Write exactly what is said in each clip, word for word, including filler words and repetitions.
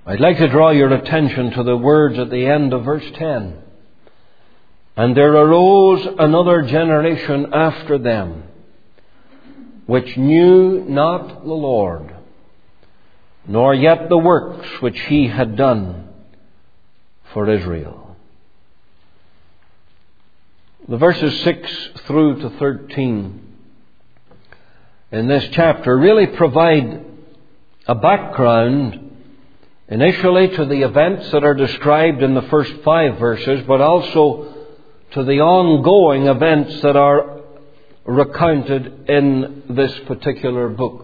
I'd like to draw your attention to the words at the end of verse ten. And there arose another generation after them, which knew not the Lord, nor yet the works which He had done for Israel. The verses six through to thirteen in this chapter really provide a background initially to the events that are described in the first five verses, but also to the ongoing events that are recounted in this particular book.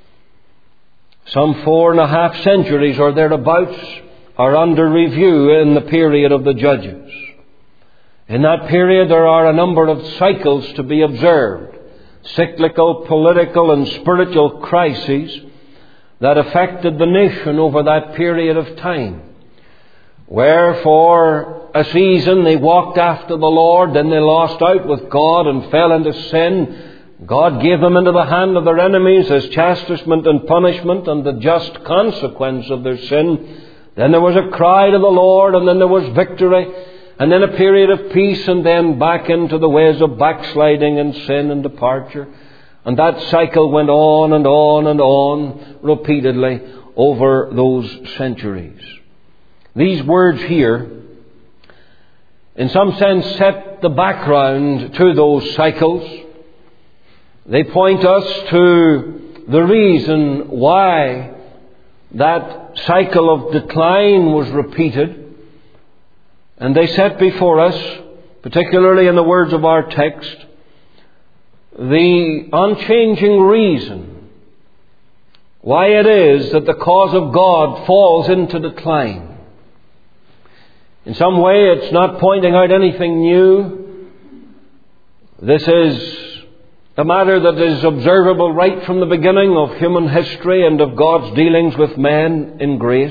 Some four and a half centuries or thereabouts are under review in the period of the Judges. In that period there are a number of cycles to be observed, cyclical, political and spiritual crises that affected the nation over that period of time. Where for a season they walked after the Lord, then they lost out with God and fell into sin. God gave them into the hand of their enemies as chastisement and punishment and the just consequence of their sin. Then there was a cry to the Lord, and then there was victory, and then a period of peace, and then back into the ways of backsliding and sin and departure. And that cycle went on and on and on repeatedly over those centuries. These words here, in some sense, set the background to those cycles. They point us to the reason why that cycle of decline was repeated. And they set before us, particularly in the words of our text, the unchanging reason why it is that the cause of God falls into decline. In some way, it's not pointing out anything new. This is a matter that is observable right from the beginning of human history and of God's dealings with men in grace.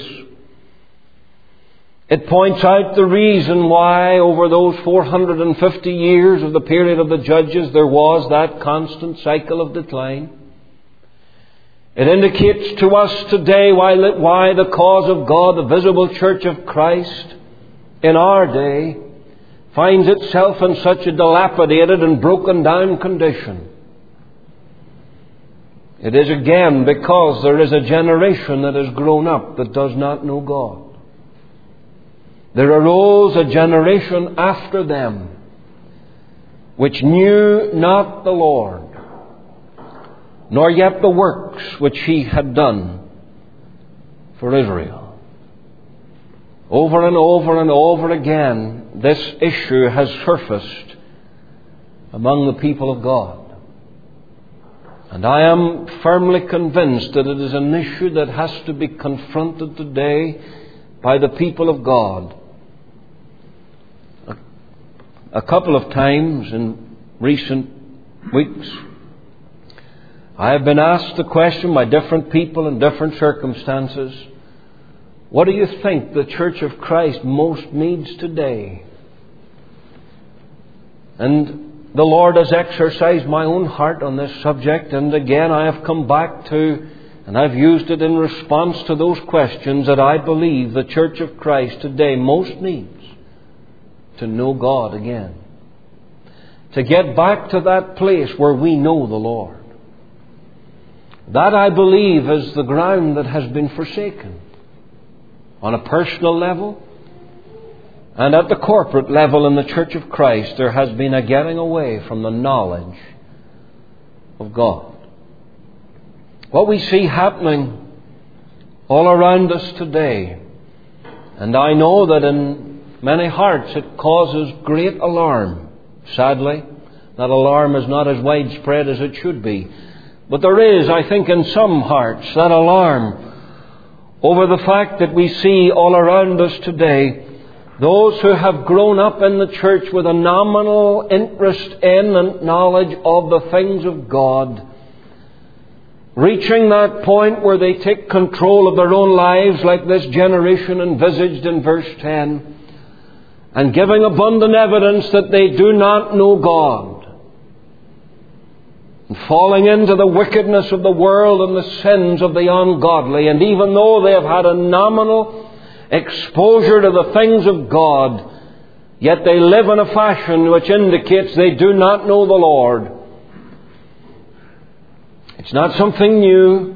It points out the reason why over those four hundred fifty years of the period of the Judges there was that constant cycle of decline. It indicates to us today why, why the cause of God, the visible church of Christ, in our day, finds itself in such a dilapidated and broken down condition. It is again because there is a generation that has grown up that does not know God. There arose a generation after them which knew not the Lord, nor yet the works which He had done for Israel. Over and over and over again, this issue has surfaced among the people of God. And I am firmly convinced that it is an issue that has to be confronted today by the people of God. A, a couple of times in recent weeks, I have been asked the question by different people in different circumstances, what do you think the Church of Christ most needs today? And the Lord has exercised my own heart on this subject, and again I have come back to, and I've used it in response to those questions, that I believe the Church of Christ today most needs to know God again. To get back to that place where we know the Lord. That, I believe, is the ground that has been forsaken. On a personal level and at the corporate level in the Church of Christ, there has been a getting away from the knowledge of God. What we see happening all around us today, and I know that in many hearts it causes great alarm. Sadly, that alarm is not as widespread as it should be. But there is, I think, in some hearts that alarm over the fact that we see all around us today those who have grown up in the church with a nominal interest in and knowledge of the things of God, reaching that point where they take control of their own lives like this generation envisaged in verse ten, and giving abundant evidence that they do not know God. and falling into the wickedness of the world and the sins of the ungodly. And even though they have had a nominal exposure to the things of God, yet they live in a fashion which indicates they do not know the Lord. It's not something new.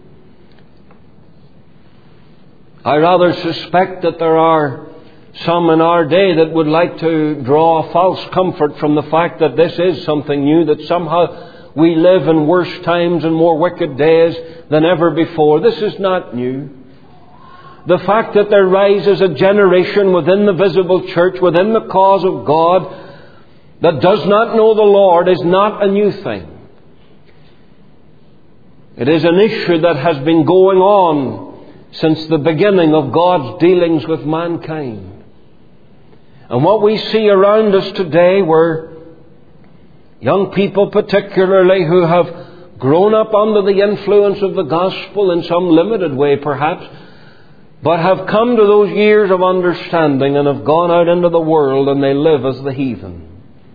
I rather suspect that there are some in our day that would like to draw false comfort from the fact that this is something new, that somehow we live in worse times and more wicked days than ever before. This is not new. The fact that there rises a generation within the visible church, within the cause of God, that does not know the Lord is not a new thing. It is an issue that has been going on since the beginning of God's dealings with mankind. And what we see around us today were young people particularly who have grown up under the influence of the gospel in some limited way perhaps, but have come to those years of understanding and have gone out into the world and they live as the heathen.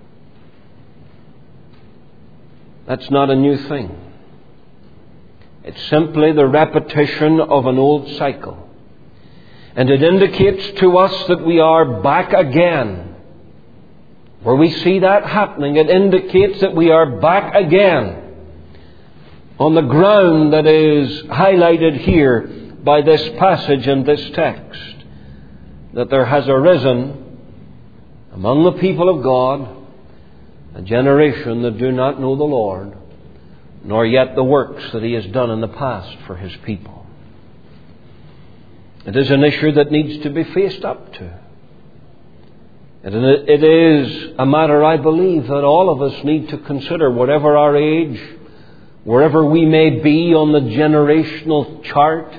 That's not a new thing. It's simply the repetition of an old cycle. And it indicates to us that we are back again. Where we see that happening, it indicates that we are back again on the ground that is highlighted here by this passage and this text. That there has arisen among the people of God a generation that do not know the Lord, nor yet the works that He has done in the past for His people. It is an issue that needs to be faced up to. And it is a matter, I believe, that all of us need to consider, whatever our age, wherever we may be on the generational chart,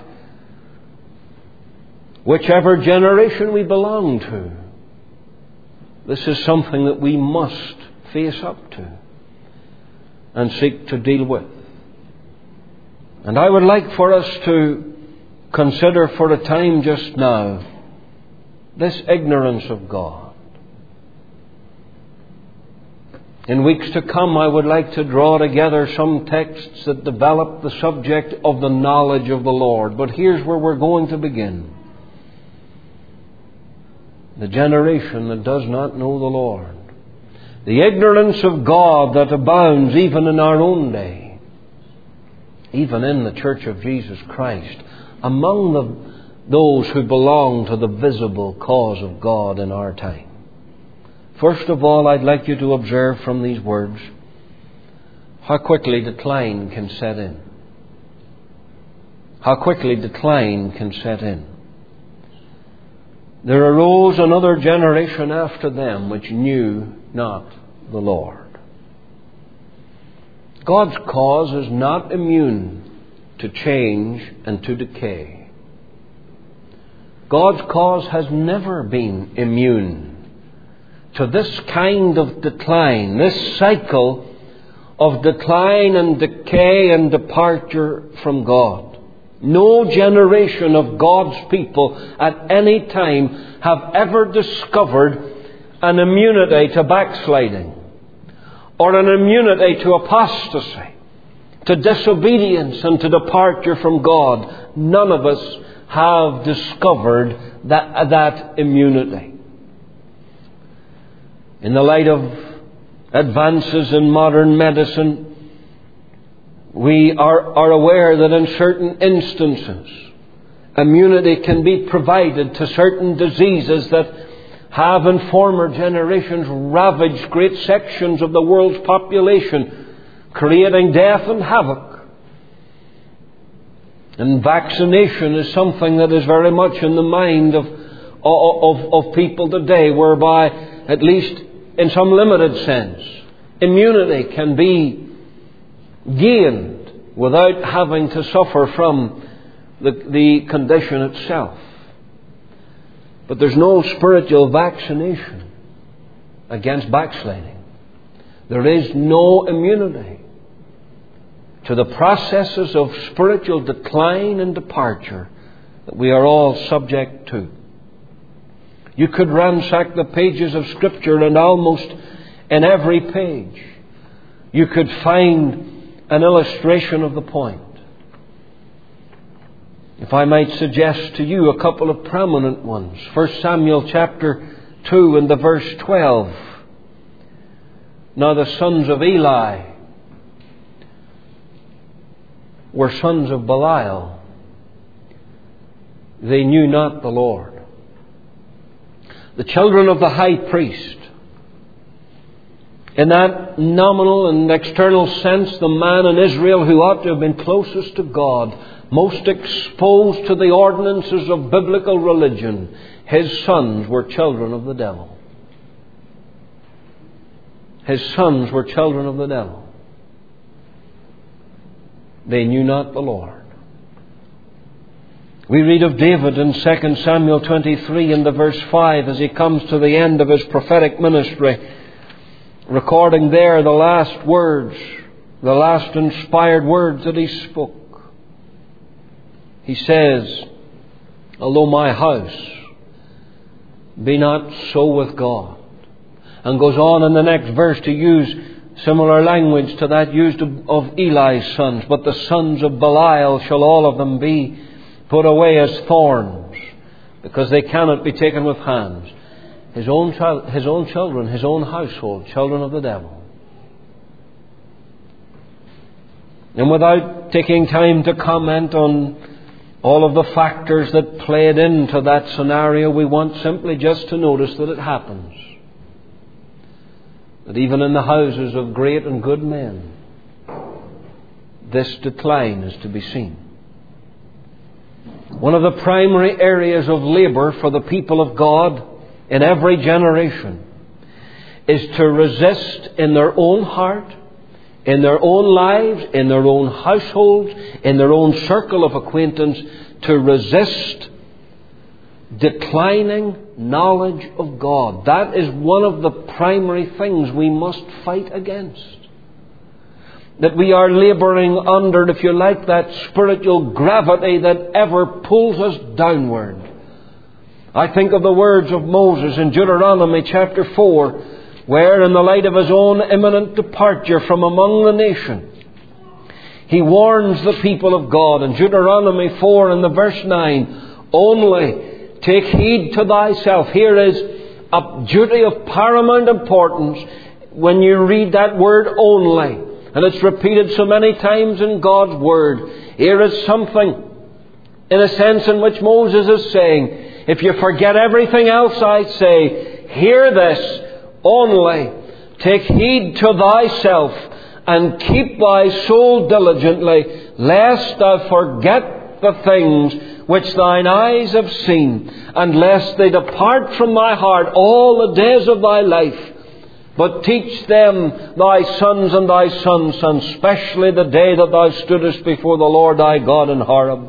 whichever generation we belong to. This is something that we must face up to and seek to deal with. And I would like for us to consider for a time just now this ignorance of God. In weeks to come, I would like to draw together some texts that develop the subject of the knowledge of the Lord. But here's where we're going to begin. The generation that does not know the Lord. The ignorance of God that abounds even in our own day. Even in the Church of Jesus Christ. Among the, those who belong to the visible cause of God in our time. First of all, I'd like you to observe from these words how quickly decline can set in. How quickly decline can set in. There arose another generation after them which knew not the Lord. God's cause is not immune to change and to decay. God's cause has never been immune to this kind of decline, this cycle of decline and decay and departure from God. No generation of God's people at any time have ever discovered an immunity to backsliding or an immunity to apostasy, to disobedience and to departure from God. None of us have discovered that, that immunity. In the light of advances in modern medicine, we are, are aware that in certain instances, immunity can be provided to certain diseases that have in former generations ravaged great sections of the world's population, creating death and havoc. And vaccination is something that is very much in the mind of, of, of people today, whereby, at least in some limited sense, immunity can be gained without having to suffer from the, the condition itself. But there's no spiritual vaccination against backsliding. There is no immunity to the processes of spiritual decline and departure that we are all subject to. You could ransack the pages of Scripture, and almost in every page you could find an illustration of the point. If I might suggest to you a couple of prominent ones. First Samuel chapter two and the verse twelve. Now the sons of Eli were sons of Belial. They knew not the Lord. The children of the high priest, in that nominal and external sense, the man in Israel who ought to have been closest to God, most exposed to the ordinances of biblical religion, his sons were children of the devil. His sons were children of the devil. They knew not the Lord. We read of David in Second Samuel twenty-three in the verse five as he comes to the end of his prophetic ministry, recording there the last words, the last inspired words that he spoke. He says, although my house be not so with God. And goes on in the next verse to use similar language to that used of, of Eli's sons. But the sons of Belial shall all of them be put away as thorns, because they cannot be taken with hands. His own child, his own children, his own household, children of the devil. And without taking time to comment on all of the factors that played into that scenario, we want simply just to notice that it happens. That even in the houses of great and good men, this decline is to be seen. One of the primary areas of labour for the people of God in every generation is to resist in their own heart, in their own lives, in their own households, in their own circle of acquaintance, to resist declining knowledge of God. That is one of the primary things we must fight against. That we are labouring under, if you like, that spiritual gravity that ever pulls us downward. I think of the words of Moses in Deuteronomy chapter four, where in the light of his own imminent departure from among the nation, he warns the people of God in Deuteronomy four and the verse nine, only take heed to thyself. Here is a duty of paramount importance when you read that word only. And it's repeated so many times in God's Word. Here is something, in a sense, in which Moses is saying, if you forget everything else I say, hear this only. Take heed to thyself and keep thy soul diligently, lest thou forget the things which thine eyes have seen, and lest they depart from thy heart all the days of thy life. But teach them thy sons and thy sons' sons, especially the day that thou stoodest before the Lord thy God in Horeb.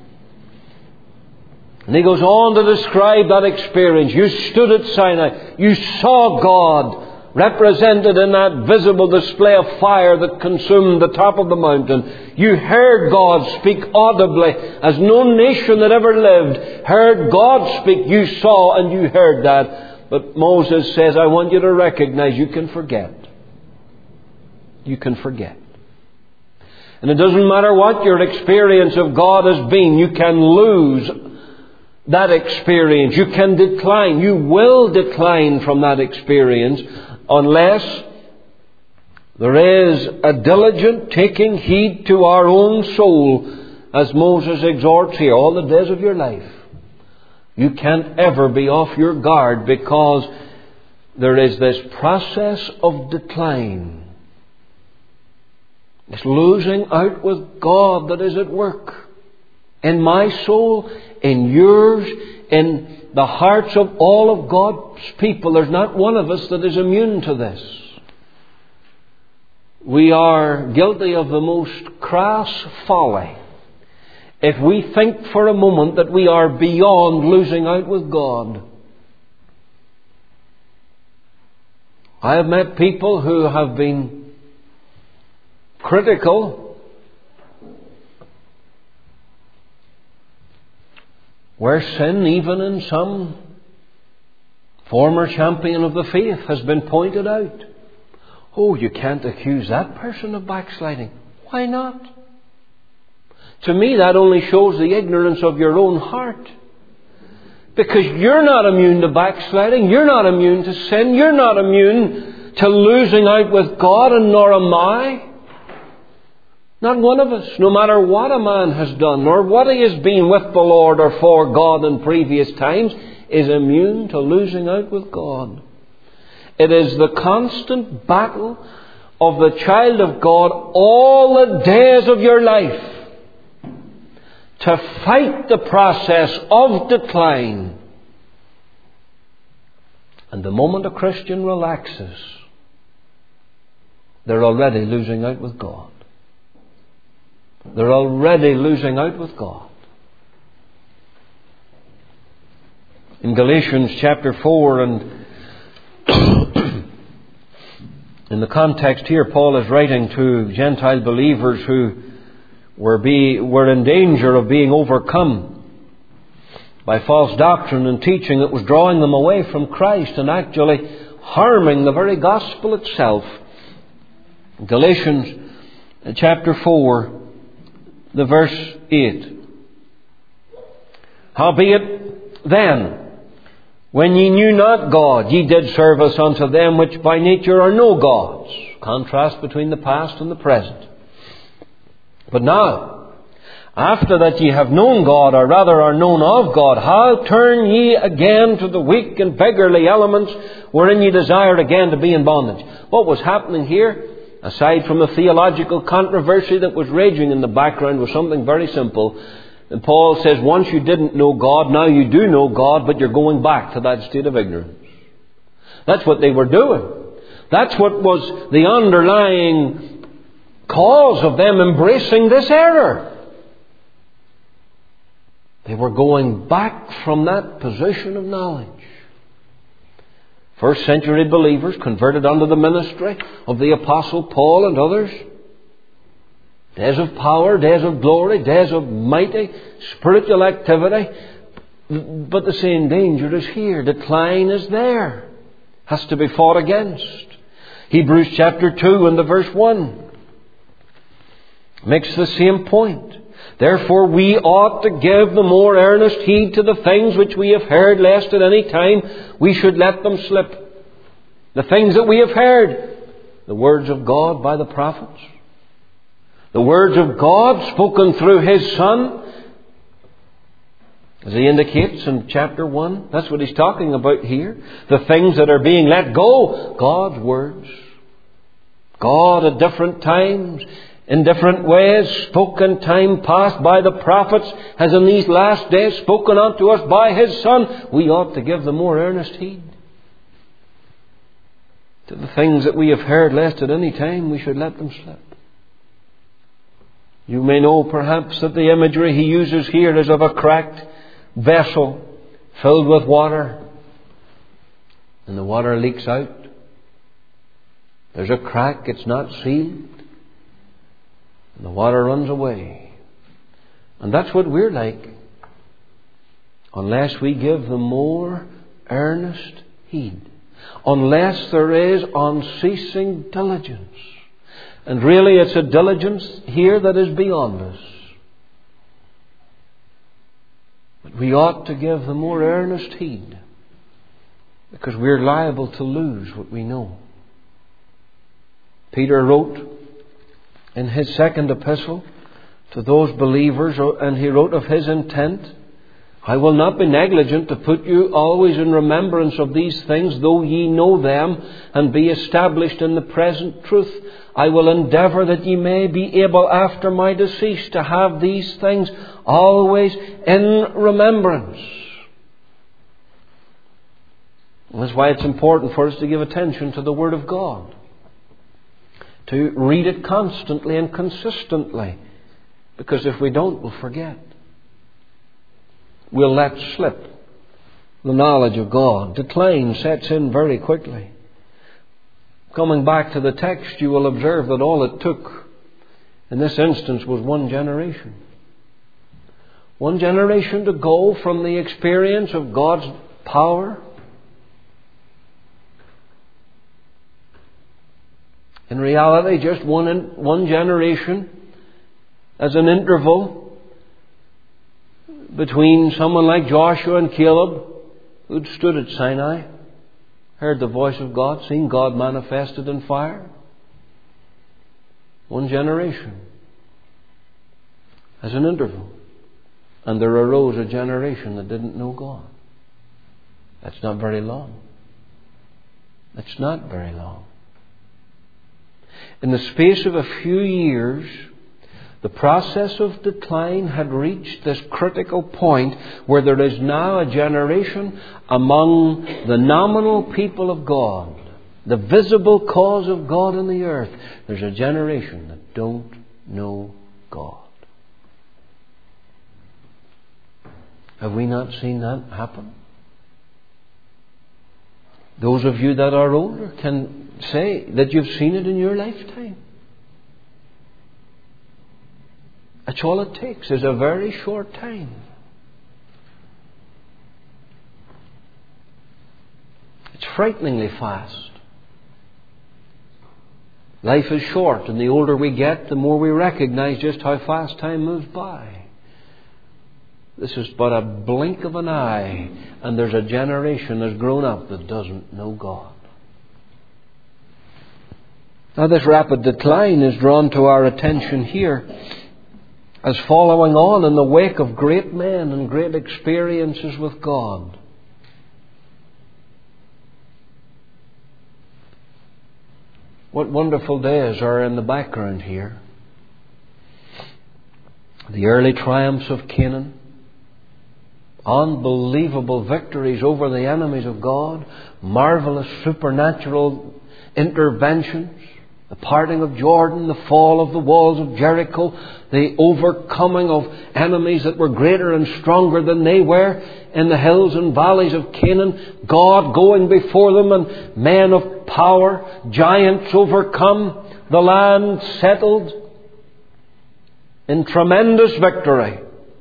And he goes on to describe that experience. You stood at Sinai. You saw God represented in that visible display of fire that consumed the top of the mountain. You heard God speak audibly as no nation that ever lived heard God speak. You saw and you heard that. But Moses says, I want you to recognize you can forget. You can forget. And it doesn't matter what your experience of God has been, you can lose that experience. You can decline. You will decline from that experience unless there is a diligent taking heed to our own soul, as Moses exhorts here, all the days of your life. You can't ever be off your guard, because there is this process of decline. This losing out with God that is at work in my soul, in yours, in the hearts of all of God's people. There's not one of us that is immune to this. We are guilty of the most crass folly if we think for a moment that we are beyond losing out with God. I have met people who have been critical where sin, even in some former champion of the faith, has been pointed out. Oh, you can't accuse that person of backsliding. Why not? To me, that only shows the ignorance of your own heart. Because you're not immune to backsliding. You're not immune to sin. You're not immune to losing out with God, and nor am I. Not one of us, no matter what a man has done, or what he has been with the Lord or for God in previous times, is immune to losing out with God. It is the constant battle of the child of God all the days of your life to fight the process of decline. And the moment a Christian relaxes, they're already losing out with God. They're already losing out with God. In Galatians chapter four, and in the context here, Paul is writing to Gentile believers who were, be, were in danger of being overcome by false doctrine and teaching that was drawing them away from Christ and actually harming the very gospel itself. Galatians chapter four, the verse eight. Howbeit then, when ye knew not God, ye did service unto them which by nature are no gods. Contrast between the past and the present. But now, after that ye have known God, or rather are known of God, how turn ye again to the weak and beggarly elements wherein ye desired again to be in bondage? What was happening here, aside from the theological controversy that was raging in the background, was something very simple. And Paul says, once you didn't know God, now you do know God, but you're going back to that state of ignorance. That's what they were doing. That's what was the underlying cause of them embracing this error. They were going back from that position of knowledge. First century believers converted under the ministry of the Apostle Paul and others. Days of power, days of glory, days of mighty spiritual activity. But the same danger is here. Decline is there. Has to be fought against. Hebrews chapter two and the verse one makes the same point. Therefore we ought to give the more earnest heed to the things which we have heard, lest at any time we should let them slip. The things that we have heard. The words of God by the prophets. The words of God spoken through His Son. As he indicates in chapter one. That's what he's talking about here. The things that are being let go. God's words. God at different times, in different ways, spoken time past by the prophets, has in these last days spoken unto us by His Son. We ought to give the more earnest heed to the things that we have heard, lest at any time we should let them slip. You may know perhaps that the imagery he uses here is of a cracked vessel filled with water, and the water leaks out. There's a crack, it's not sealed, and the water runs away. And that's what we're like, unless we give the more earnest heed, unless there is unceasing diligence. And really it's a diligence here that is beyond us. But we ought to give the more earnest heed, because we're liable to lose what we know. Peter wrote in his second epistle to those believers, and he wrote of his intent, I will not be negligent to put you always in remembrance of these things, though ye know them, and be established in the present truth. I will endeavour that ye may be able after my decease to have these things always in remembrance. And that's why it's important for us to give attention to the Word of God. To read it constantly and consistently. Because if we don't, we'll forget. We'll let slip the knowledge of God. Decline sets in very quickly. Coming back to the text, you will observe that all it took in this instance was one generation. One generation to go from the experience of God's power In reality, just one, in, one generation as an interval between someone like Joshua and Caleb, who'd stood at Sinai, heard the voice of God, seen God manifested in fire. One generation as an interval. And there arose a generation that didn't know God. That's not very long. That's not very long. In the space of a few years, the process of decline had reached this critical point where there is now a generation among the nominal people of God, the visible cause of God in the earth. There's a generation that don't know God. Have we not seen that happen? Those of you that are older can say that you've seen it in your lifetime. That's all it takes, is a very short time. It's frighteningly fast. Life is short, and the older we get, the more we recognize just how fast time moves by. This is but a blink of an eye, and there's a generation that's grown up that doesn't know God. Now, this rapid decline is drawn to our attention here as following on in the wake of great men and great experiences with God. What wonderful days are in the background here. The early triumphs of Canaan, unbelievable victories over the enemies of God, marvelous supernatural interventions, the parting of Jordan, the fall of the walls of Jericho, the overcoming of enemies that were greater and stronger than they were in the hills and valleys of Canaan, God going before them and men of power, giants overcome, the land settled in tremendous victory.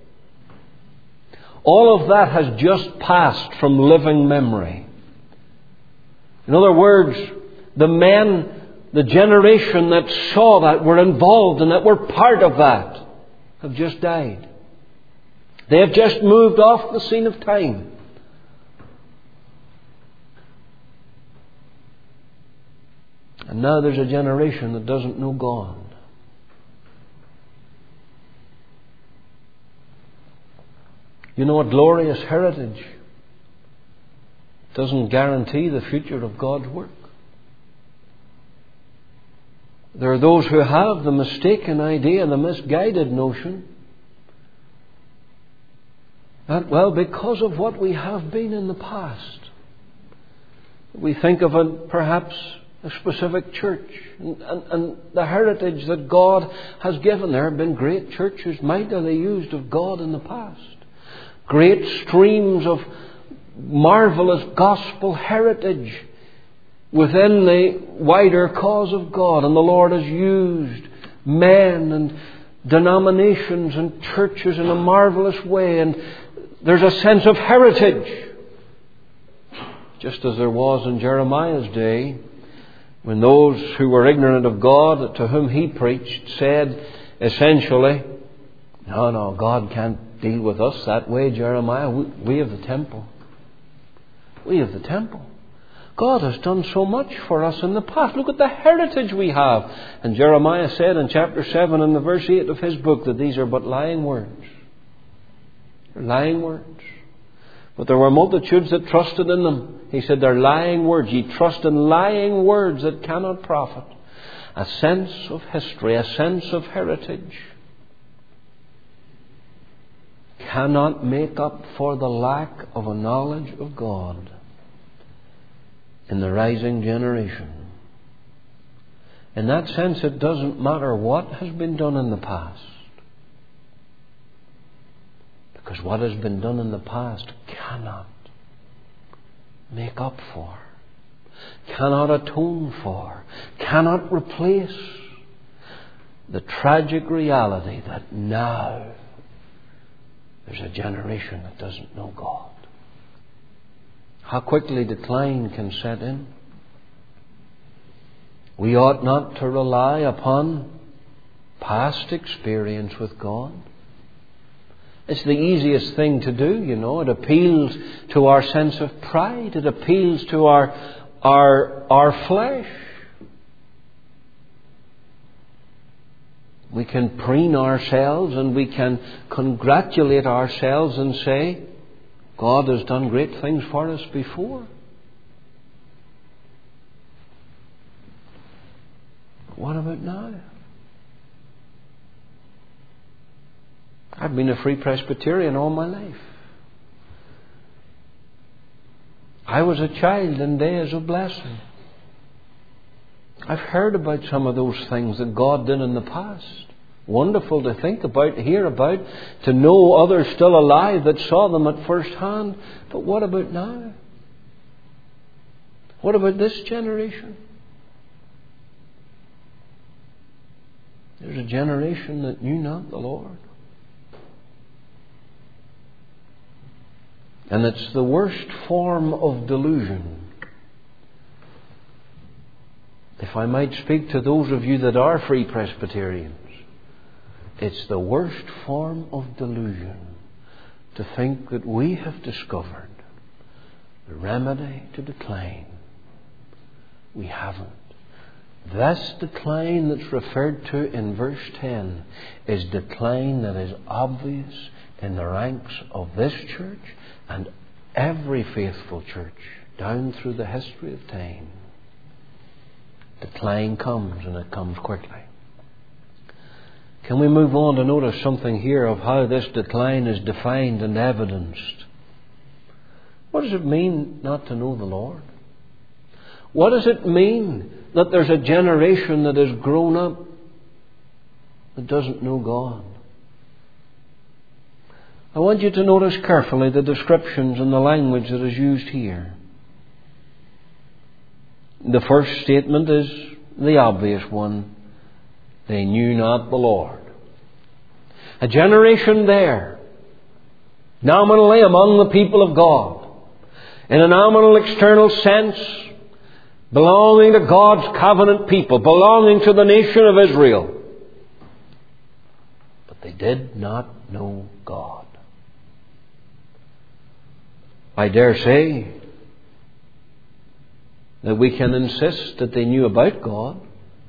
All of that has just passed from living memory. In other words, the men, the generation that saw that, were involved and that were part of that, have just died. They have just moved off the scene of time. And now there's a generation that doesn't know God. You know, a glorious heritage doesn't guarantee the future of God's work. There are those who have the mistaken idea, the misguided notion that, well, because of what we have been in the past, we think of a, perhaps a specific church and, and, and the heritage that God has given. There have been great churches mightily used of God in the past. Great streams of marvelous gospel heritage within the wider cause of God. And the Lord has used men and denominations and churches in a marvelous way. And there's a sense of heritage. Just as there was in Jeremiah's day, when those who were ignorant of God, to whom he preached, said essentially, no, no, God can't deal with us that way, Jeremiah. We, we have the temple. We have the temple. God has done so much for us in the past. Look at the heritage we have. And Jeremiah said in chapter seven and the verse eight of his book that these are but lying words. They're lying words. But there were multitudes that trusted in them. He said, they're lying words. Ye trust in lying words that cannot profit. A sense of history, a sense of heritage cannot make up for the lack of a knowledge of God in the rising generation. In that sense, it doesn't matter what has been done in the past. Because what has been done in the past cannot make up for, cannot atone for, cannot replace the tragic reality that now there's a generation that doesn't know God. How quickly decline can set in. We ought not to rely upon past experience with God. It's the easiest thing to do, you know. It appeals to our sense of pride. It appeals to our, our, our flesh. We can preen ourselves and we can congratulate ourselves and say, God has done great things for us before. What about now? I've been a Free Presbyterian all my life. I was a child in days of blessing. I've heard about some of those things that God did in the past. Wonderful to think about, to hear about, to know others still alive that saw them at first hand. But what about now? What about this generation? There's a generation that knew not the Lord. And it's the worst form of delusion. If I might speak to those of you that are Free Presbyterians, it's the worst form of delusion to think that we have discovered the remedy to decline. We haven't. This decline that's referred to in verse ten is decline that is obvious in the ranks of this church and every faithful church down through the history of time. Decline comes, and it comes quickly. Can we move on to notice something here of how this decline is defined and evidenced? What does it mean not to know the Lord? What does it mean that there's a generation that has grown up that doesn't know God? I want you to notice carefully the descriptions and the language that is used here. The first statement is the obvious one. They knew not the Lord. A generation there, nominally among the people of God, in a nominal external sense, belonging to God's covenant people, belonging to the nation of Israel. But they did not know God. I dare say that we can insist that they knew about God.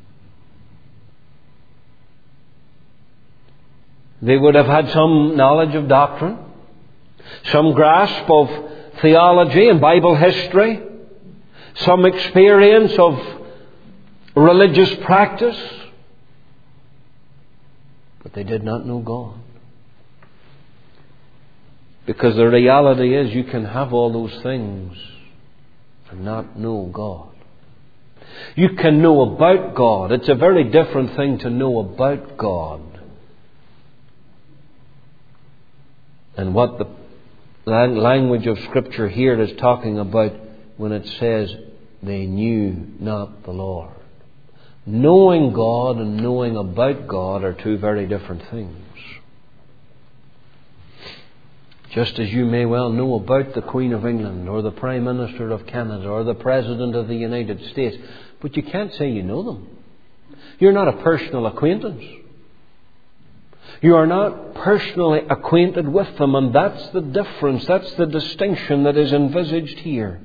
They would have had some knowledge of doctrine, some grasp of theology and Bible history, some experience of religious practice, but they did not know God. Because the reality is you can have all those things and not know God. You can know about God. It's a very different thing to know about God and what the language of Scripture here is talking about when it says they knew not the Lord. Knowing God and knowing about God are two very different things. Just as you may well know about the Queen of England or the Prime Minister of Canada or the President of the United States, but you can't say you know them. You're not a personal acquaintance. You are not personally acquainted with them, and that's the difference, that's the distinction that is envisaged here.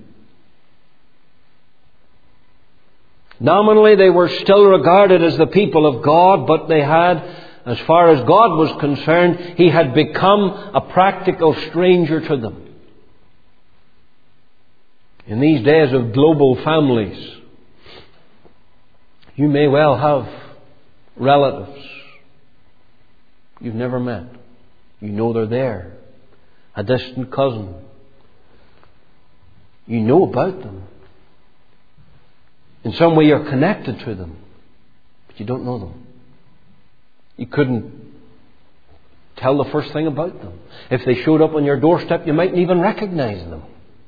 Nominally, they were still regarded as the people of God, but they had, as far as God was concerned, He had become a practical stranger to them. In these days of global families, you may well have relatives you've never met. You know they're there. A distant cousin. You know about them. In some way you're connected to them, but you don't know them. You couldn't tell the first thing about them. If they showed up on your doorstep, you mightn't even recognize them.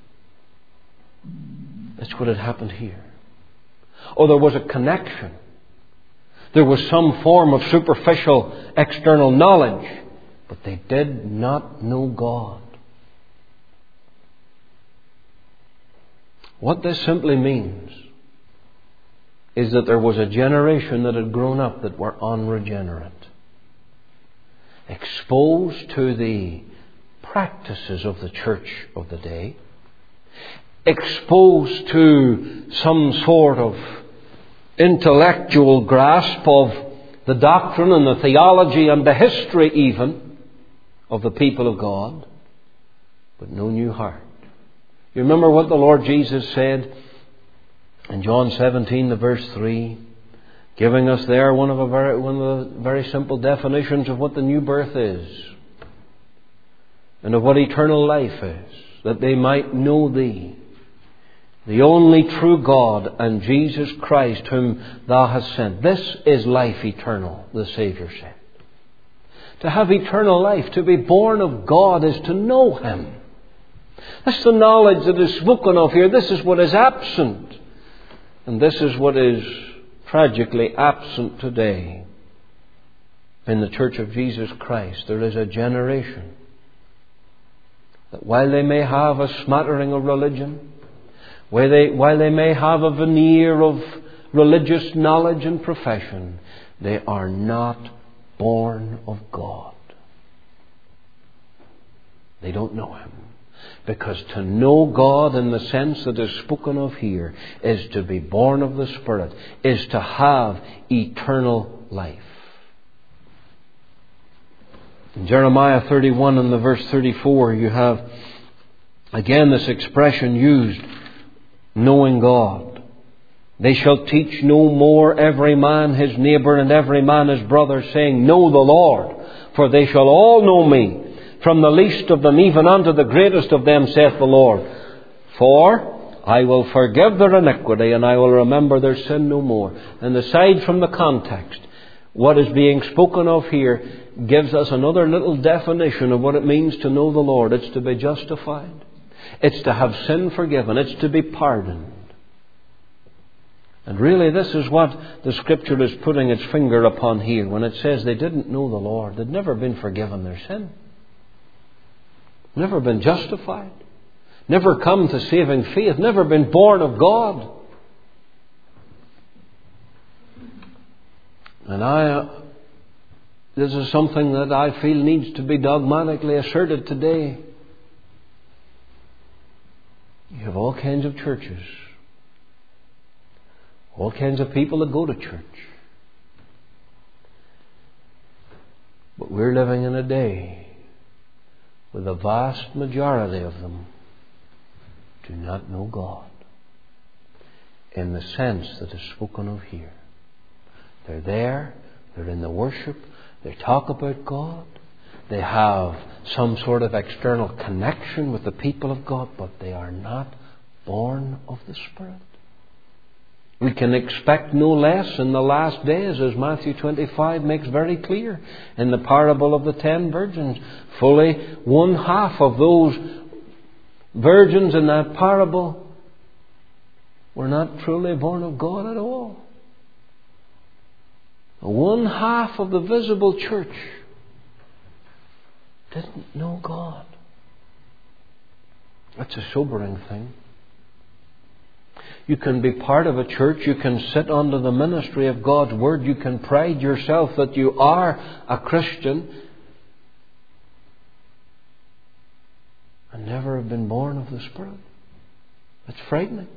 That's what had happened here. Or there was a connection. There was some form of superficial external knowledge, but they did not know God. What this simply means is that there was a generation that had grown up that were unregenerate, exposed to the practices of the church of the day, exposed to some sort of intellectual grasp of the doctrine and the theology and the history even of the people of God, but no new heart. You remember what the Lord Jesus said in John seventeen, the verse three, giving us there one of, a very, one of the very simple definitions of what the new birth is and of what eternal life is, that they might know Thee, the only true God, and Jesus Christ whom Thou hast sent. This is life eternal, the Saviour said. To have eternal life, to be born of God, is to know Him. That's the knowledge that is spoken of here. This is what is absent. And this is what is tragically absent today in the Church of Jesus Christ. There is a generation that while they may have a smattering of religion, while they, while they may have a veneer of religious knowledge and profession, they are not born of God. They don't know Him. Because to know God in the sense that is spoken of here is to be born of the Spirit, is to have eternal life. In Jeremiah thirty-one and the verse thirty-four, you have again this expression used, knowing God. They shall teach no more every man his neighbour and every man his brother, saying, Know the Lord, for they shall all know me, from the least of them even unto the greatest of them, saith the Lord. For I will forgive their iniquity, and I will remember their sin no more. And aside from the context, what is being spoken of here gives us another little definition of what it means to know the Lord. It's to be justified. It's to have sin forgiven. It's to be pardoned. And really this is what the Scripture is putting its finger upon here when it says they didn't know the Lord. They'd never been forgiven their sin. Never been justified. Never come to saving faith. Never been born of God. And I, uh, this is something that I feel needs to be dogmatically asserted today. You have all kinds of churches. All kinds of people that go to church. But we're living in a day where the vast majority of them do not know God in the sense that is spoken of here. They're there, they're in the worship, they talk about God, they have some sort of external connection with the people of God, but they are not born of the Spirit. We can expect no less in the last days, as Matthew twenty-five makes very clear in the parable of the ten virgins. Fully one half of those virgins in that parable were not truly born of God at all. One half of the visible church didn't know God. That's a sobering thing. You can be part of a church. You can sit under the ministry of God's Word. You can pride yourself that you are a Christian and never have been born of the Spirit. That's frightening.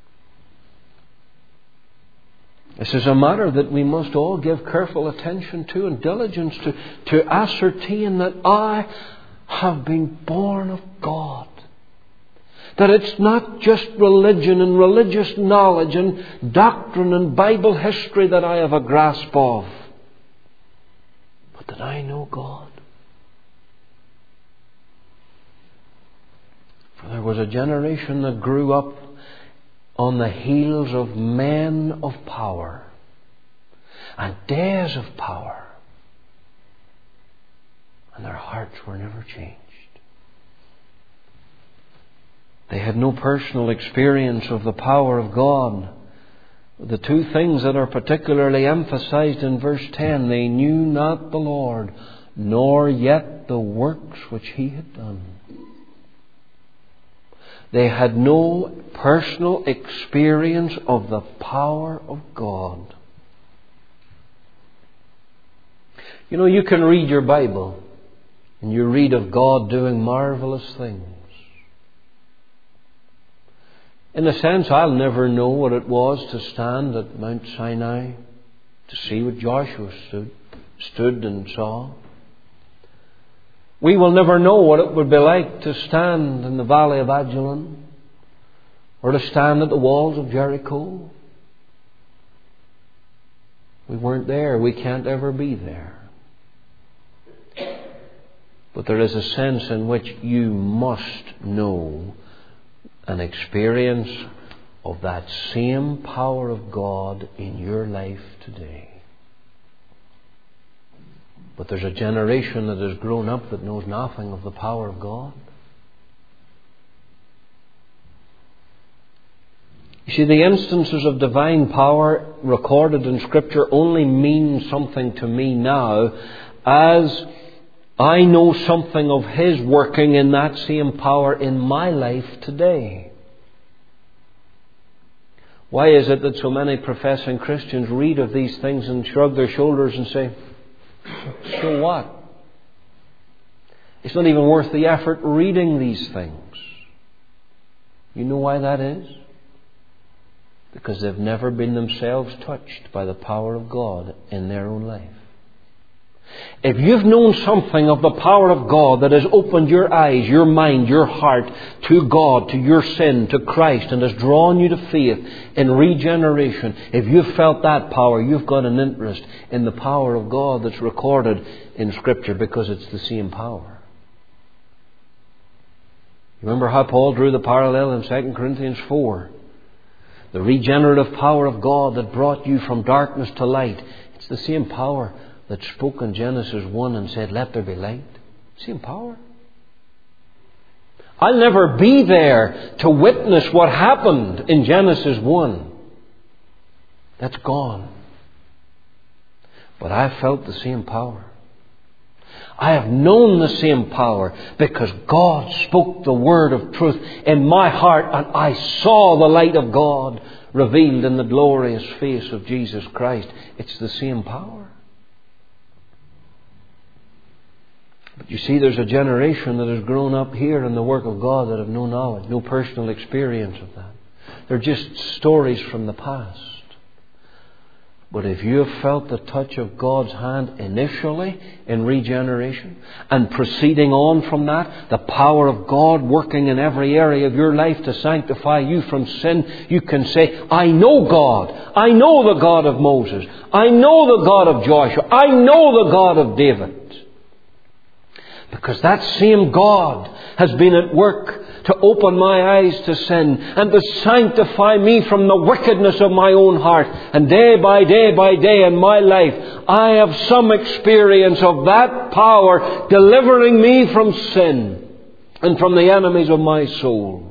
This is a matter that we must all give careful attention to and diligence to, to ascertain that I have been born of God. That it's not just religion and religious knowledge and doctrine and Bible history that I have a grasp of, but that I know God. For there was a generation that grew up on the heels of men of power and days of power, and their hearts were never changed. They had no personal experience of the power of God. The two things that are particularly emphasized in verse ten, they knew not the Lord, nor yet the works which He had done. They had no personal experience of the power of God. You know, you can read your Bible and you read of God doing marvelous things. In a sense, I'll never know what it was to stand at Mount Sinai, to see what Joshua stood, stood and saw. We will never know what it would be like to stand in the valley of Ajalon or to stand at the walls of Jericho. We weren't there. We can't ever be there. But there is a sense in which you must know an experience of that same power of God in your life today. But there's a generation that has grown up that knows nothing of the power of God. You see, the instances of divine power recorded in Scripture only mean something to me now as I know something of His working in that same power in my life today. Why is it that so many professing Christians read of these things and shrug their shoulders and say, so what? It's not even worth the effort reading these things. You know why that is? Because they've never been themselves touched by the power of God in their own life. If you've known something of the power of God that has opened your eyes, your mind, your heart to God, to your sin, to Christ, and has drawn you to faith in regeneration, if you've felt that power, you've got an interest in the power of God that's recorded in Scripture, because it's the same power. Remember how Paul drew the parallel in Second Corinthians four? The regenerative power of God that brought you from darkness to light. It's the same power that spoke in Genesis one and said, let there be light. Same power. I'll never be there to witness what happened in Genesis one. That's gone. But I felt the same power. I have known the same power because God spoke the word of truth in my heart, and I saw the light of God revealed in the glorious face of Jesus Christ. It's the same power. But you see, there's a generation that has grown up here in the work of God that have no knowledge, no personal experience of that. They're just stories from the past. But if you have felt the touch of God's hand initially in regeneration, and proceeding on from that, the power of God working in every area of your life to sanctify you from sin, you can say, I know God. I know the God of Moses. I know the God of Joshua. I know the God of David. Because that same God has been at work to open my eyes to sin and to sanctify me from the wickedness of my own heart. And day by day by day in my life, I have some experience of that power delivering me from sin and from the enemies of my soul.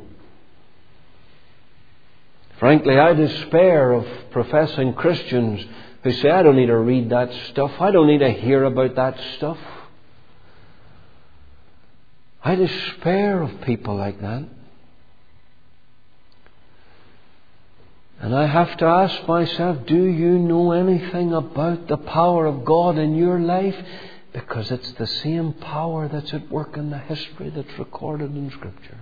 Frankly, I despair of professing Christians who say, I don't need to read that stuff. I don't need to hear about that stuff. I despair of people like that. And I have to ask myself, do you know anything about the power of God in your life? Because it's the same power that's at work in the history that's recorded in Scripture.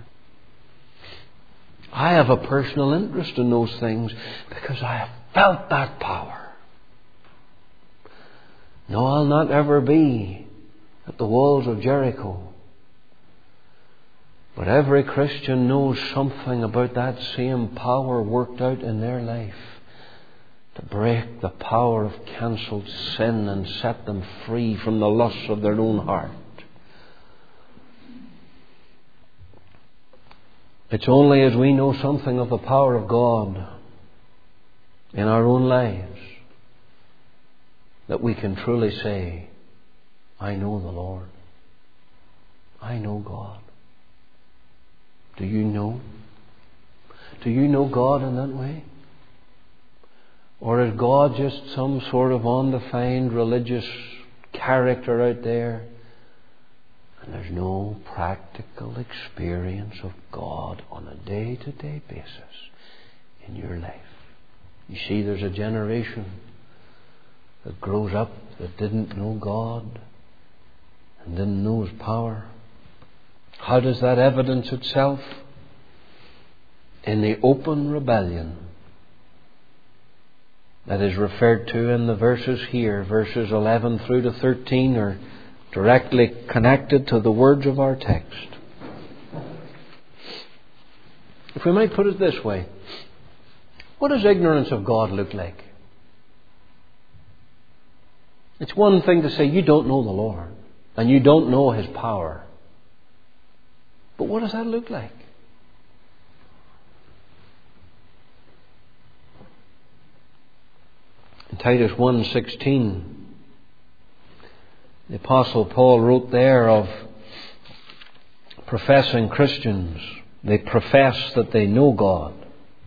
I have a personal interest in those things because I have felt that power. No, I'll not ever be at the walls of Jericho. But every Christian knows something about that same power worked out in their life to break the power of cancelled sin and set them free from the lusts of their own heart. It's only as we know something of the power of God in our own lives that we can truly say, I know the Lord. I know God. Do you know? Do you know God in that way? Or is God just some sort of undefined religious character out there? And there's no practical experience of God on a day-to-day basis in your life. You see, there's a generation that grows up that didn't know God and didn't know His power. How does that evidence itself? In the open rebellion that is referred to in the verses here, verses eleven through to thirteen, are directly connected to the words of our text. If we might put it this way, what does ignorance of God look like? It's one thing to say you don't know the Lord and you don't know His power. But what does that look like? In Titus one sixteen, the Apostle Paul wrote there of professing Christians. They profess that they know God.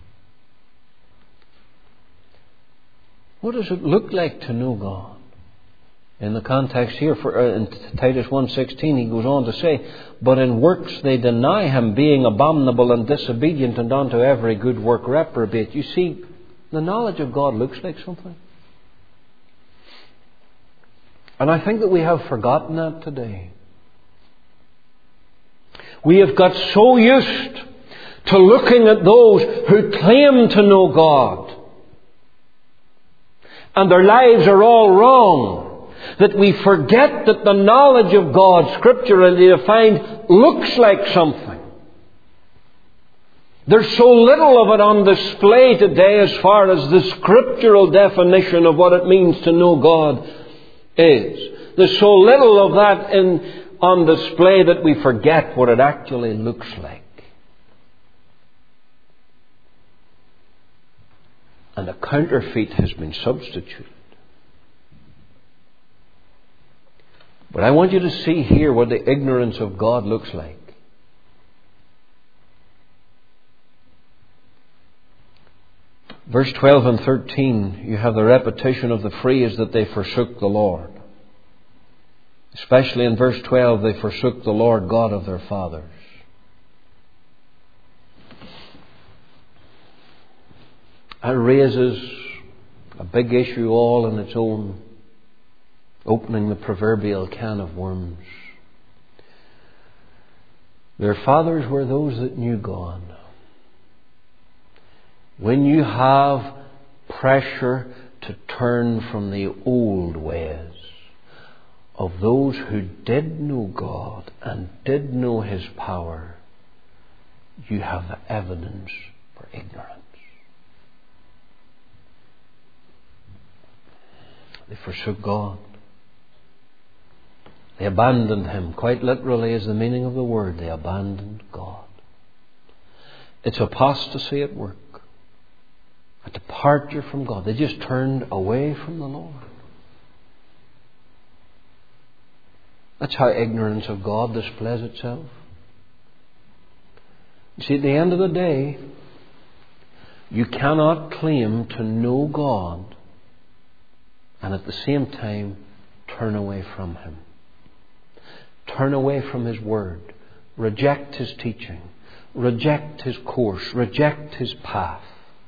What does it look like to know God? In the context here, for, uh, in Titus one sixteen, he goes on to say, but in works they deny Him, being abominable and disobedient, and unto every good work reprobate. You see, the knowledge of God looks like something. And I think that we have forgotten that today. We have got so used to looking at those who claim to know God, and their lives are all wrong, that we forget that the knowledge of God, scripturally defined, looks like something. There's so little of it on display today as far as the scriptural definition of what it means to know God is. There's so little of that in, on display that we forget what it actually looks like. And a counterfeit has been substituted. But I want you to see here what the ignorance of God looks like. Verse twelve and thirteen, you have the repetition of the phrase that they forsook the Lord. Especially in verse twelve, they forsook the Lord God of their fathers. That raises a big issue all in its own, opening the proverbial can of worms. Their fathers were those that knew God. When you have pressure to turn from the old ways of those who did know God and did know His power, you have the evidence for ignorance. They forsook God. They abandoned Him. Quite literally is the meaning of the word. They abandoned God. It's apostasy at work. A departure from God. They just turned away from the Lord. That's how ignorance of God displays itself. You see, at the end of the day, you cannot claim to know God and at the same time turn away from Him. Turn away from His Word. Reject His teaching. Reject His course. Reject His path.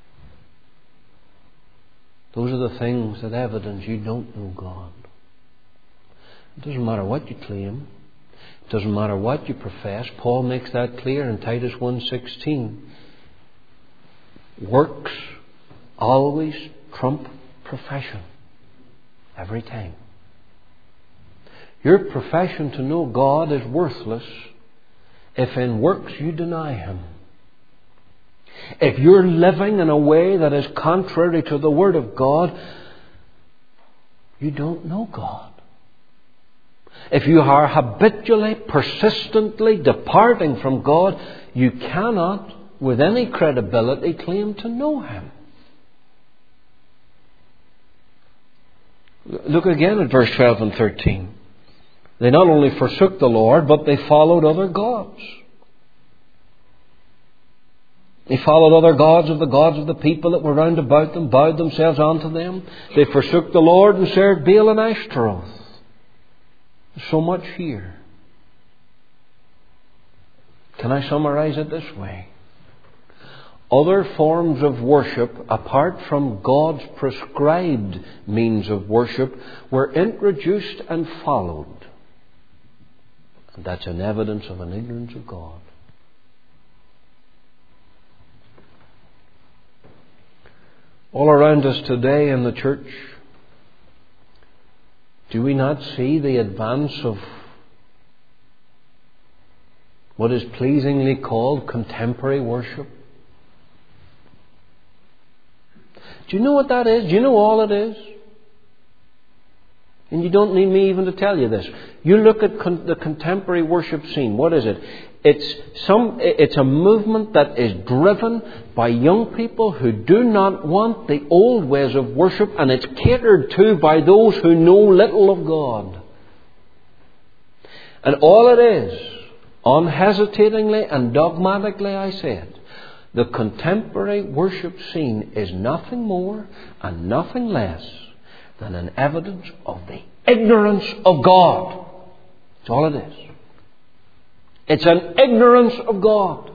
Those are the things that evidence you don't know God. It doesn't matter what you claim. It doesn't matter what you profess. Paul makes that clear in Titus one sixteen. Works always trump profession. Every time. Your profession to know God is worthless if in works you deny Him. If you're living in a way that is contrary to the Word of God, you don't know God. If you are habitually, persistently departing from God, you cannot, with any credibility, claim to know Him. Look again at verse twelve and thirteen. They not only forsook the Lord, but they followed other gods. They followed other gods of the gods of the people that were round about them, bowed themselves unto them. They forsook the Lord and served Baal and Ashtaroth. There's so much here. Can I summarize it this way? Other forms of worship, apart from God's prescribed means of worship, were introduced and followed. And that's an evidence of an ignorance of God. All around us today in the church, do we not see the advance of what is pleasingly called contemporary worship? Do you know what that is? Do you know all it is? And you don't need me even to tell you this. You look at con- the contemporary worship scene. What is it? It's some. It's a movement that is driven by young people who do not want the old ways of worship, and it's catered to by those who know little of God. And all it is, unhesitatingly and dogmatically, I said, the contemporary worship scene is nothing more and nothing less than an evidence of the ignorance of God. That's all it is. It's an ignorance of God.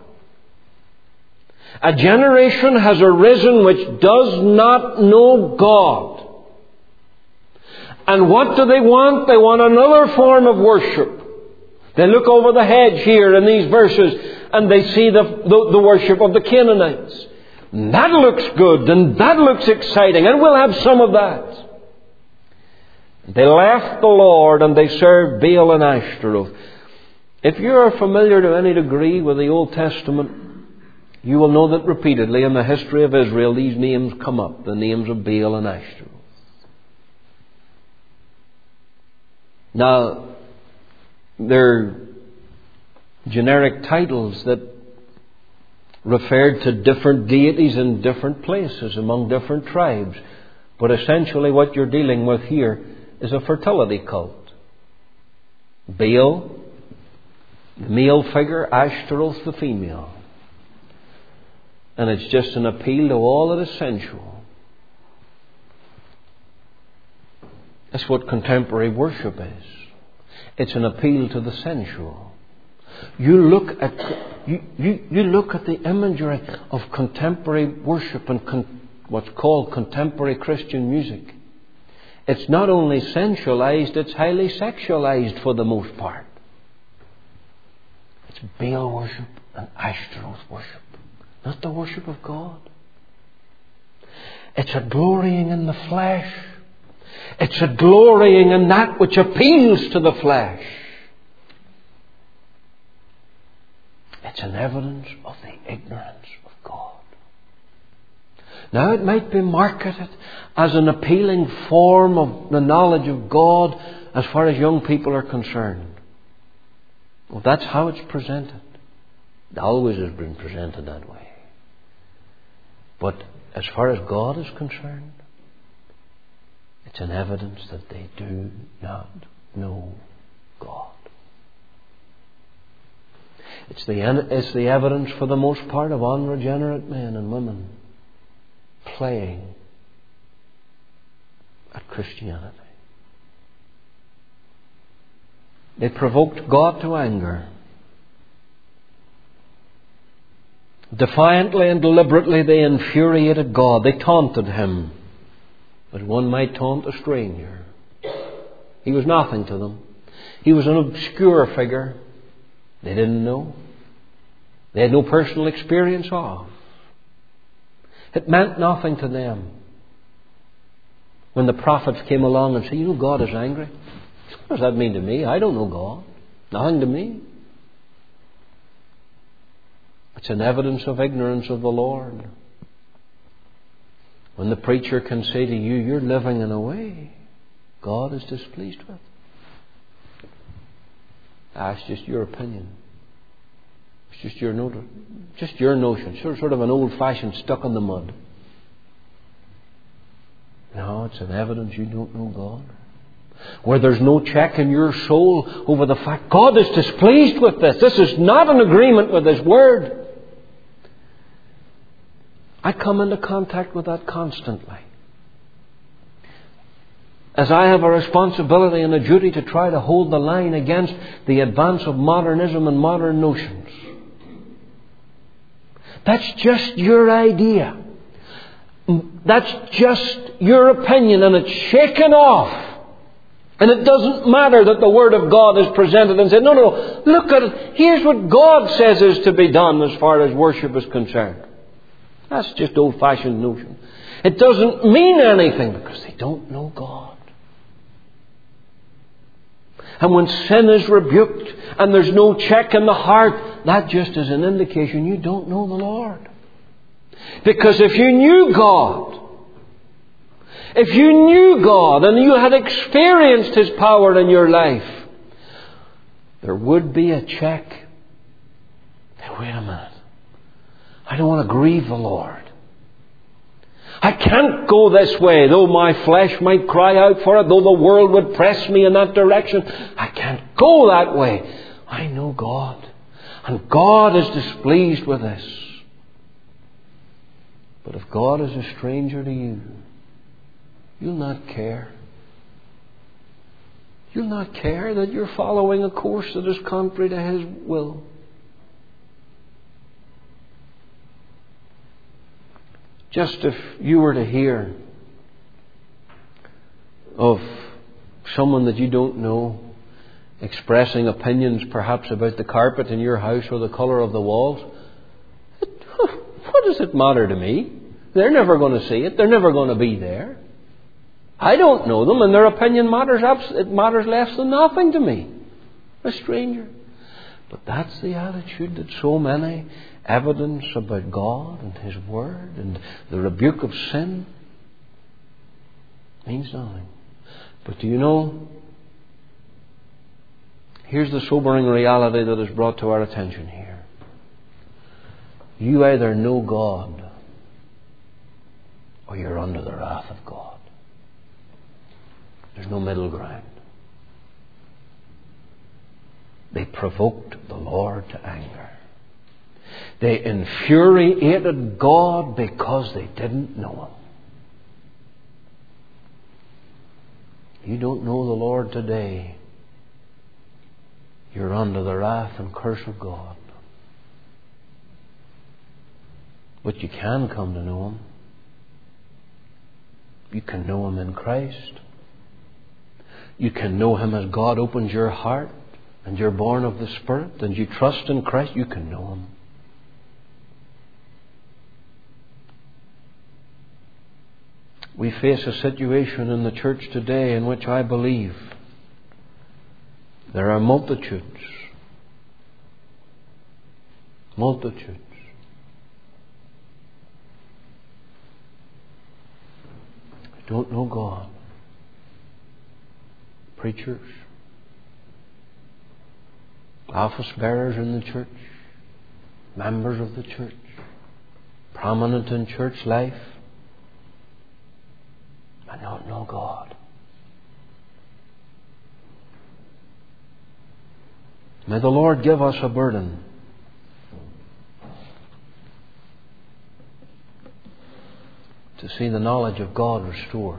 A generation has arisen which does not know God. And what do they want? They want another form of worship. They look over the hedge here in these verses and they see the, the, the worship of the Canaanites. And that looks good and that looks exciting, and we'll have some of that. They left the Lord and they served Baal and Ashtaroth. If you are familiar to any degree with the Old Testament, you will know that repeatedly in the history of Israel these names come up, the names of Baal and Ashtaroth. Now, they're generic titles that referred to different deities in different places among different tribes. But essentially what you're dealing with here is a fertility cult. Baal, the male figure, Ashtaroth, the female. And it's just an appeal to all that is sensual. That's what contemporary worship is. It's an appeal to the sensual. You look at you, you, you look at the imagery of contemporary worship and con, what's called contemporary Christian music. It's not only sensualized, it's highly sexualized for the most part. It's Baal worship and Ashtaroth worship, not the worship of God. It's a glorying in the flesh. It's a glorying in that which appeals to the flesh. It's an evidence of the ignorance of God. Now it might be marketed as an appealing form of the knowledge of God as far as young people are concerned. Well, that's how it's presented. It always has been presented that way. But as far as God is concerned, it's an evidence that they do not know God. It's the, it's the evidence for the most part of unregenerate men and women playing at Christianity. They provoked God to anger. Defiantly and deliberately they infuriated God. They taunted Him as one might taunt a stranger. He was nothing to them. He was an obscure figure. They didn't know. They had no personal experience of. It meant nothing to them. When the prophets came along and said, you know, God is angry. What does that mean to me? I don't know God. Nothing to me. It's an evidence of ignorance of the Lord. When the preacher can say to you, you're living in a way God is displeased with. That's just your opinion. It's just your notion. Just your notion. Sort of, sort of an old-fashioned stuck in the mud. No, it's an evidence you don't know God. Where there's no check in your soul over the fact God is displeased with this. This is not an agreement with His Word. I come into contact with that constantly. As I have a responsibility and a duty to try to hold the line against the advance of modernism and modern notions. That's just your idea. That's just your opinion, and it's shaken off. And it doesn't matter that the Word of God is presented and said, no, no, look at it. Here's what God says is to be done as far as worship is concerned. That's just old-fashioned notion. It doesn't mean anything because they don't know God. And when sin is rebuked and there's no check in the heart, that just is an indication you don't know the Lord. Because if you knew God, if you knew God and you had experienced His power in your life, there would be a check. Now, wait a minute. I don't want to grieve the Lord. I can't go this way, though my flesh might cry out for it, though the world would press me in that direction. I can't go that way. I know God. And God is displeased with this. But if God is a stranger to you, you'll not care. You'll not care that you're following a course that is contrary to His will. Just if you were to hear of someone that you don't know expressing opinions perhaps about the carpet in your house or the colour of the walls, what does it matter to me? They're never going to see it. They're never going to be there. I don't know them, and their opinion matters, it matters less than nothing to me. A stranger. But that's the attitude that so many evidence about God and His Word and the rebuke of sin means nothing. But do you know, here's the sobering reality that is brought to our attention here. You either know God or you're under the wrath of God. There's no middle ground. They provoked the Lord to anger. They infuriated God because they didn't know Him. You don't know the Lord today, you're under the wrath and curse of God. But you can come to know Him. You can know Him in Christ. You can know Him as God opens your heart and you're born of the Spirit and you trust in Christ. You can know Him. We face a situation in the church today in which I believe there are multitudes, multitudes who don't know God. Preachers, office bearers in the church, members of the church, prominent in church life, I don't know God. May the Lord give us a burden to see the knowledge of God restored.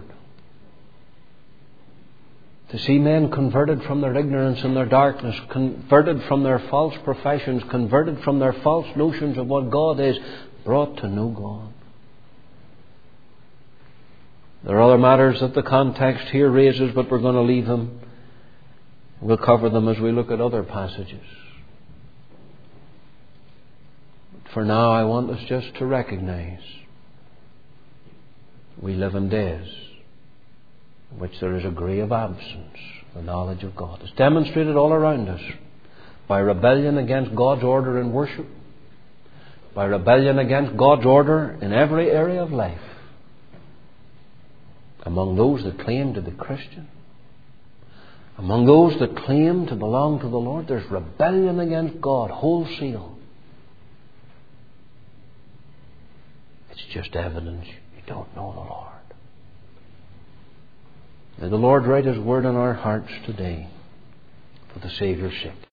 To see men converted from their ignorance and their darkness, converted from their false professions, converted from their false notions of what God is, brought to know God. There are other matters that the context here raises, but we're going to leave them. We'll cover them as we look at other passages. For now, I want us just to recognize we live in days in which there is a grave of absence, the knowledge of God. It's demonstrated all around us by rebellion against God's order in worship, by rebellion against God's order in every area of life. Among those that claim to be Christian, among those that claim to belong to the Lord, there's rebellion against God, wholesale. It's just evidence you don't know the Lord. May the Lord write His word in our hearts today for the Saviour's sake.